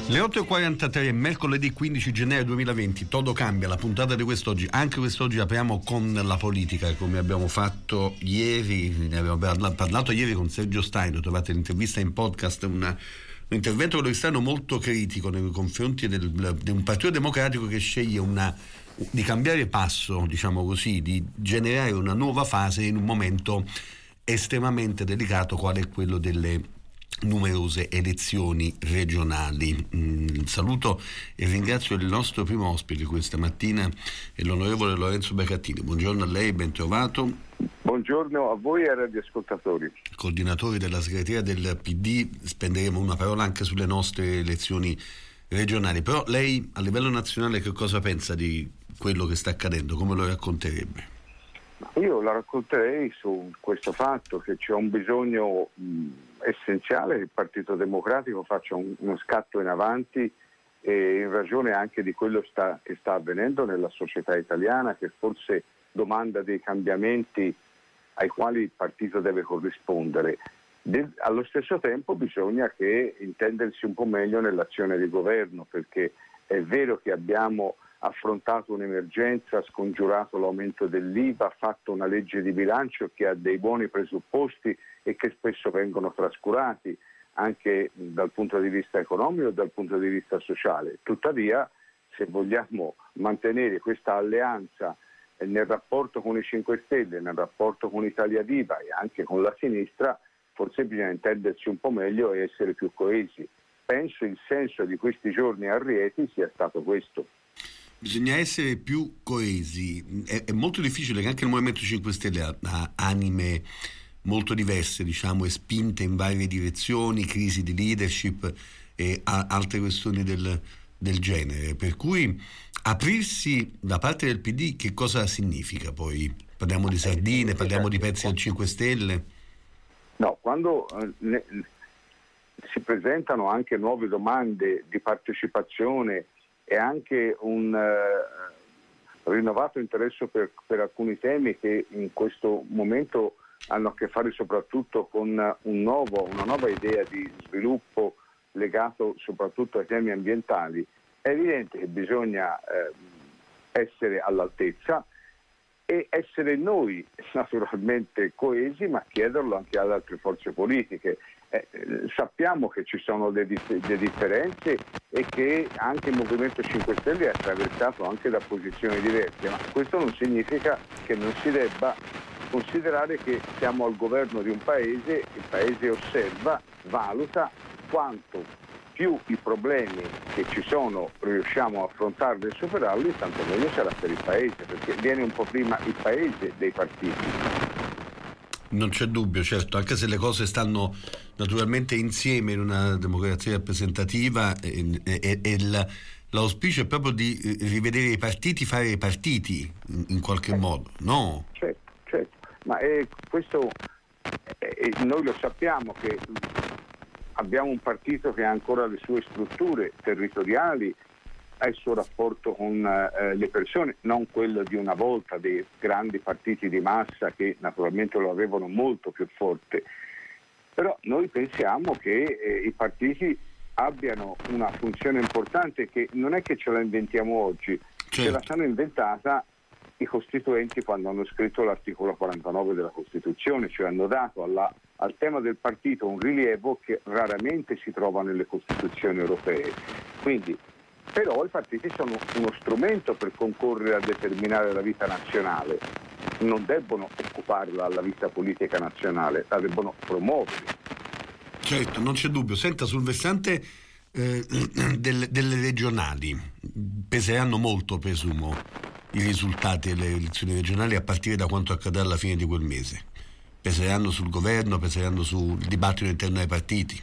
Le 8.43, mercoledì 15 gennaio 2020, tutto cambia, la puntata di quest'oggi, anche quest'oggi apriamo con la politica, come abbiamo fatto ieri, ne abbiamo parlato ieri con Sergio Staino, trovate l'intervista in podcast, un intervento cristiano molto critico nei confronti di un partito democratico che sceglie di cambiare passo, diciamo così, di generare una nuova fase in un momento estremamente delicato quale è quello delle numerose elezioni regionali. Saluto e ringrazio il nostro primo ospite questa mattina, è l'onorevole Lorenzo Becattini. Buongiorno a lei, ben trovato. Buongiorno a voi e ai radioascoltatori. Coordinatori della segreteria del PD, spenderemo una parola anche sulle nostre elezioni regionali, però lei a livello nazionale che cosa pensa di quello che sta accadendo, come lo racconterebbe? Io la racconterei su questo fatto che c'è un bisogno essenziale che il Partito Democratico faccia uno scatto in avanti in ragione anche di quello che sta avvenendo nella società italiana, che forse domanda dei cambiamenti ai quali il partito deve corrispondere. Allo stesso tempo bisogna che intendersi un po' meglio nell'azione di governo, perché è vero che abbiamo affrontato un'emergenza, scongiurato l'aumento dell'IVA, fatto una legge di bilancio che ha dei buoni presupposti e che spesso vengono trascurati anche dal punto di vista economico e dal punto di vista sociale. Tuttavia, se vogliamo mantenere questa alleanza nel rapporto con i 5 Stelle, nel rapporto con Italia Viva e anche con la sinistra, forse bisogna intendersi un po' meglio e essere più coesi. Penso il senso di questi giorni a Rieti sia stato questo. Bisogna essere più coesi, è molto difficile che anche il Movimento 5 Stelle ha anime molto diverse, diciamo, e spinte in varie direzioni, crisi di leadership e altre questioni del genere, per cui aprirsi da parte del PD che cosa significa poi? Parliamo di sardine, parliamo di pezzi al 5 Stelle? No, quando si presentano anche nuove domande di partecipazione e anche un rinnovato interesse per alcuni temi che in questo momento hanno a che fare soprattutto con una nuova idea di sviluppo legato soprattutto ai temi ambientali, è evidente che bisogna essere all'altezza e essere noi naturalmente coesi, ma chiederlo anche ad altre forze politiche. Sappiamo che ci sono le differenze e che anche il Movimento 5 Stelle è attraversato anche da posizioni diverse, ma questo non significa che non si debba considerare che siamo al governo di un paese, il paese osserva, valuta quanto più i problemi che ci sono riusciamo a affrontarli e superarli, tanto meglio sarà per il paese, perché viene un po' prima il paese dei partiti. Non c'è dubbio, certo, anche se le cose stanno naturalmente insieme in una democrazia rappresentativa e l'auspicio è proprio di rivedere i partiti, fare i partiti in qualche modo, no? Certo, ma questo noi lo sappiamo che abbiamo un partito che ha ancora le sue strutture territoriali, ha il suo rapporto con le persone, non quello di una volta dei grandi partiti di massa che naturalmente lo avevano molto più forte. Però noi pensiamo che i partiti abbiano una funzione importante che non è che ce la inventiamo oggi, ce la sono inventata i costituenti quando hanno scritto l'articolo 49 della Costituzione, cioè hanno dato al tema del partito un rilievo che raramente si trova nelle Costituzioni europee. Quindi, però i partiti sono uno strumento per concorrere a determinare la vita nazionale, non debbono occuparla alla vita politica nazionale, la debbono promuovere. Certo, non c'è dubbio. Senta, sul versante delle regionali peseranno molto, presumo, i risultati delle elezioni regionali a partire da quanto accadrà alla fine di quel mese. Peseranno sul governo, peseranno sul dibattito interno ai partiti.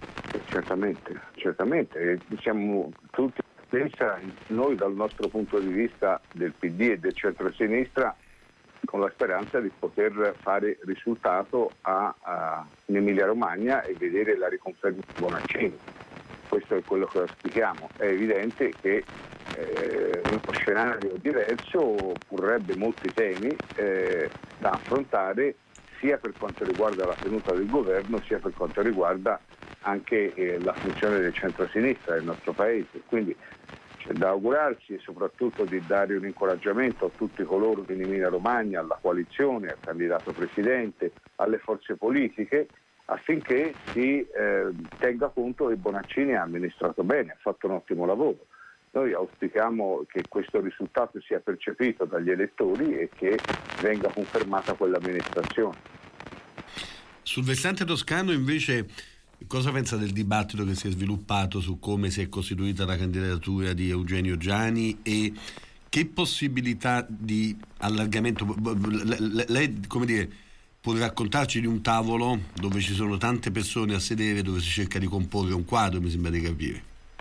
Certamente, siamo tutti noi dal nostro punto di vista del PD e del centro-sinistra con la speranza di poter fare risultato in Emilia Romagna e vedere la riconferma di Bonaccini. Questo è quello che auspichiamo. È evidente che uno scenario diverso porrebbe molti temi da affrontare sia per quanto riguarda la tenuta del governo sia per quanto riguarda anche la funzione del centro-sinistra del nostro paese. Quindi c'è da augurarsi e soprattutto di dare un incoraggiamento a tutti coloro in Emilia Romagna, alla coalizione, al candidato presidente, alle forze politiche, affinché si tenga conto che Bonaccini ha amministrato bene, ha fatto un ottimo lavoro. Noi auspichiamo che questo risultato sia percepito dagli elettori e che venga confermata quell'amministrazione. Sul versante toscano invece cosa pensa del dibattito che si è sviluppato su come si è costituita la candidatura di Eugenio Giani e che possibilità di allargamento lei, come dire, può raccontarci di un tavolo dove ci sono tante persone a sedere, dove si cerca di comporre un quadro, mi sembra di capire?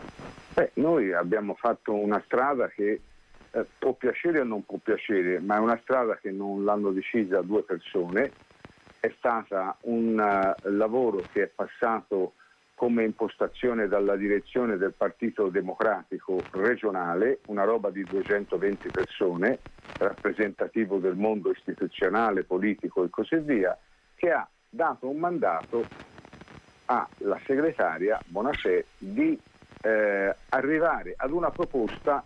Noi abbiamo fatto una strada che può piacere o non può piacere, ma è una strada che non l'hanno decisa due persone. È stata un lavoro che è passato come impostazione dalla direzione del Partito Democratico regionale, una roba di 220 persone, rappresentativo del mondo istituzionale, politico e così via, che ha dato un mandato alla segretaria Bonafè di arrivare ad una proposta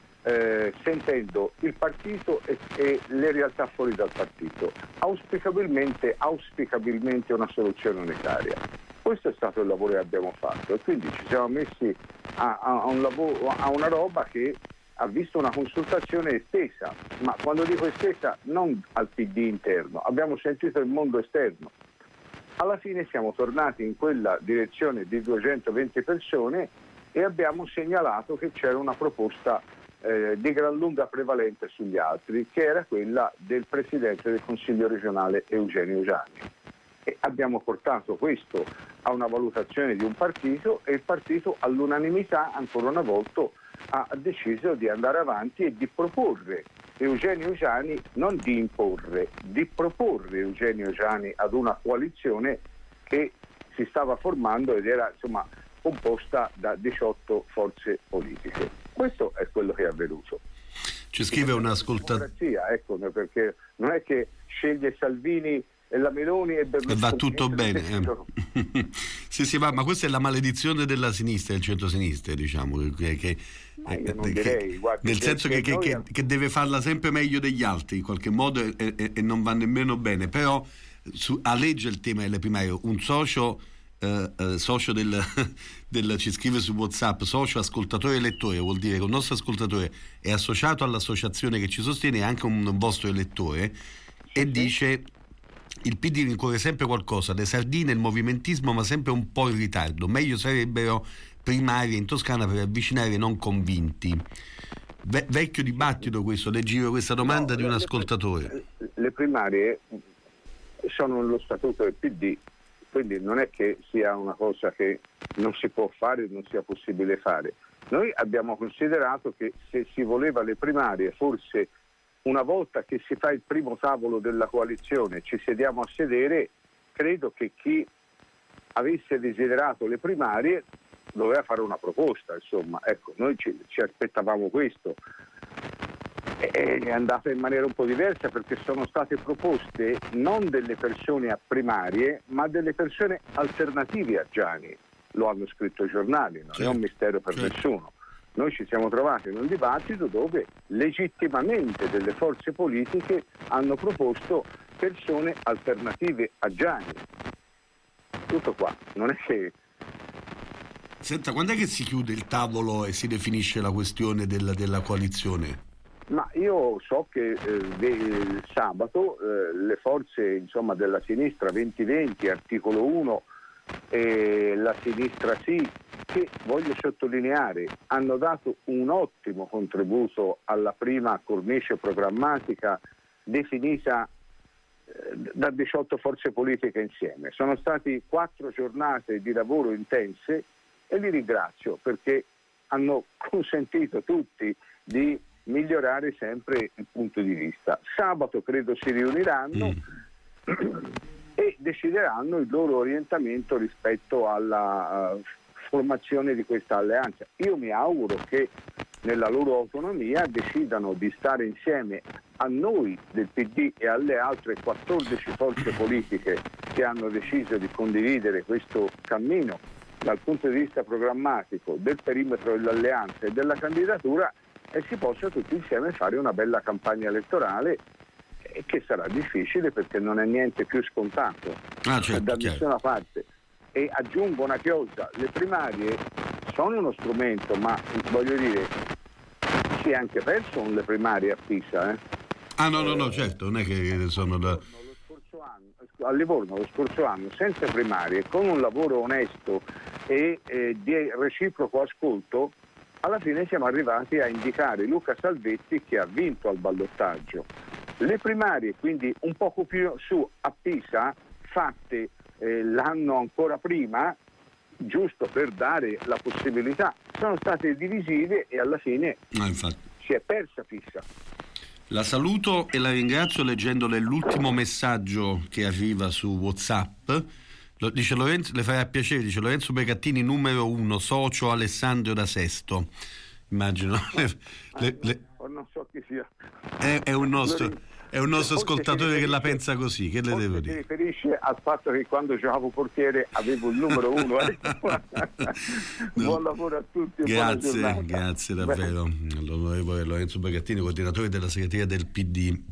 sentendo il partito e le realtà fuori dal partito, auspicabilmente una soluzione unitaria. Questo è stato il lavoro che abbiamo fatto e quindi ci siamo messi a una roba che ha visto una consultazione estesa, ma quando dico estesa non al PD interno, abbiamo sentito il mondo esterno. Alla fine siamo tornati in quella direzione di 220 persone e abbiamo segnalato che c'era una proposta di gran lunga prevalente sugli altri, che era quella del Presidente del Consiglio regionale Eugenio Giani. E abbiamo portato questo a una valutazione di un partito e il partito all'unanimità, ancora una volta, ha deciso di andare avanti e di proporre Eugenio Giani, non di imporre, di proporre Eugenio Giani ad una coalizione che si stava formando ed era composta da 18 forze politiche. Questo è quello che è avvenuto. Ci scrive un ascoltatore. Ecco, perché non è che sceglie Salvini e la Meloni e Berlusconi. Va tutto bene. Sì, ma questa è la maledizione della sinistra, del centro-sinistra, diciamo. Nel senso che deve farla sempre meglio degli altri, in qualche modo, e non va nemmeno bene. Però aleggia il tema delle primarie. Un socio ci scrive su WhatsApp, socio ascoltatore elettore, vuol dire che un nostro ascoltatore è associato all'associazione che ci sostiene, è anche un vostro elettore, e dice: il PD rincorre sempre qualcosa, le sardine, il movimentismo, ma sempre un po' in ritardo, meglio sarebbero primarie in Toscana per avvicinare i non convinti. Vecchio dibattito questo, le giro questa domanda di un ascoltatore. Le primarie sono nello statuto del PD, quindi non è che sia una cosa che non si può fare, non sia possibile fare. Noi abbiamo considerato che se si voleva le primarie, forse una volta che si fa il primo tavolo della coalizione, ci sediamo a sedere, credo che chi avesse desiderato le primarie doveva fare una proposta, Ecco, noi ci aspettavamo questo. È andata in maniera un po' diversa perché sono state proposte non delle persone a primarie, ma delle persone alternative a Giani. Lo hanno scritto i giornali, non è un mistero per nessuno. Noi ci siamo trovati in un dibattito dove legittimamente delle forze politiche hanno proposto persone alternative a Giani. Tutto qua, non è che... Senta, quando è che si chiude il tavolo e si definisce la questione della coalizione? Ma io so che sabato le forze della sinistra 2020, articolo 1 e la sinistra sì, che voglio sottolineare hanno dato un ottimo contributo alla prima cornice programmatica definita da 18 forze politiche insieme. Sono stati 4 giornate di lavoro intense e li ringrazio perché hanno consentito tutti di migliorare sempre il punto di vista. Sabato credo si riuniranno e decideranno il loro orientamento rispetto alla formazione di questa alleanza. Io mi auguro che nella loro autonomia decidano di stare insieme a noi del PD e alle altre 14 forze politiche che hanno deciso di condividere questo cammino dal punto di vista programmatico del perimetro dell'alleanza e della candidatura, e si possa tutti insieme fare una bella campagna elettorale, che sarà difficile perché non è niente più scontato da nessuna parte. E aggiungo una chiosa: le primarie sono uno strumento, ma voglio dire, si è anche perso con le primarie a Pisa. No, certo, non è che sono da... A Livorno lo scorso anno, senza primarie, con un lavoro onesto e di reciproco ascolto, alla fine siamo arrivati a indicare Luca Salvetti, che ha vinto al ballottaggio. Le primarie, quindi un poco più su a Pisa, fatte l'anno ancora prima, giusto per dare la possibilità, sono state divisive e alla fine si è persa Pisa. La saluto e la ringrazio leggendole l'ultimo messaggio che arriva su WhatsApp. Dice Lorenzo, le farà piacere, dice Lorenzo Becattini, numero 1, socio Alessandro da Sesto. Immagino. Non so chi sia. È un nostro ascoltatore che la pensa così, che le devo dire? Si riferisce al fatto che quando giocavo portiere avevo il numero 1. Buon lavoro a tutti. Grazie davvero. L'onorevole Lorenzo Becattini, coordinatore della segreteria del PD